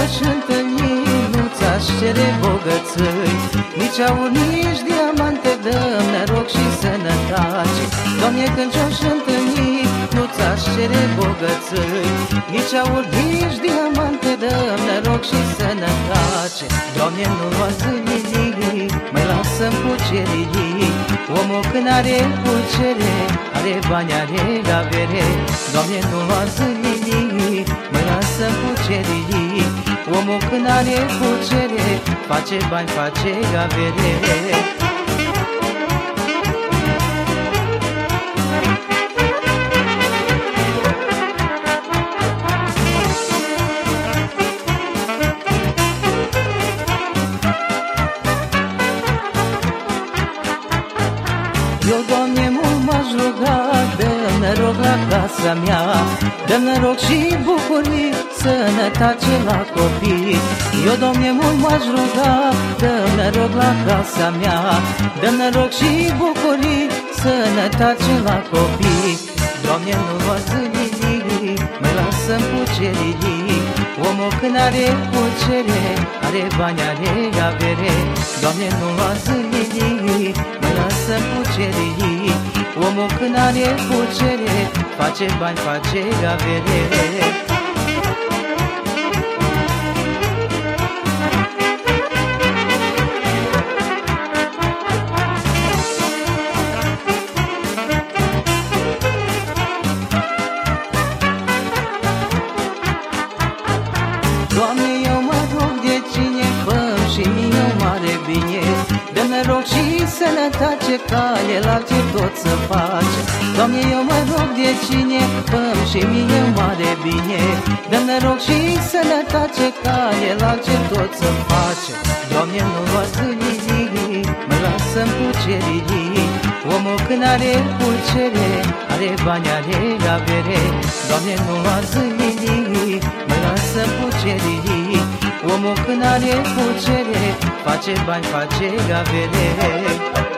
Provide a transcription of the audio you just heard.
aș întâlni, nu-ți aș cere bogățări, nici aur, nici diamante, dă-mi noroc și sănătate. Doamne, când ce-aș întâlni, nu-ți aș cere bogățări, nici aur, nici diamante, dă-mi noroc și sănătate. Doamne, nu lua zilii, mai lasă-mi cucerii, omul când are pucere, are bani, are avere. Doamne, nu lua zilii, mai lasă-mi cucerii, omul când are pucere, face bani, face avere. Eu, Doamne, mult m-aș ruga, dă-mi noroc la casa mea, dă-mi noroc și bucurii, sănătate la copii. Eu, Doamne, mult m-aș ruga, dă-mi noroc la casa mea, dă-mi noroc și bucurii, sănătate la copii. Doamne, nu lua zilii, mai lasă-mi cucerii, omul când are pucere, are bani, are avere. Doamne, nu lua zilii, mai lasă-mi cucerii, omul când are pucere, face bani, face avere. Doamne, eu mă rog de cine, fă-mi și mie o mare bine, dă-mi noroc și sănătate, cale la ce tot să face. Doamne, eu mă rog de cine, fă-mi și mie o mare bine, dă-mi noroc și sănătate, cale la ce tot să face. Doamne, nu lua zilii, mă lasă-mi cucerii, omul când are pucere, are bani, are avere. Doamne, nu lua zilii, mă lasă-mi cucerii, omul când are pucere, face bani, face avere.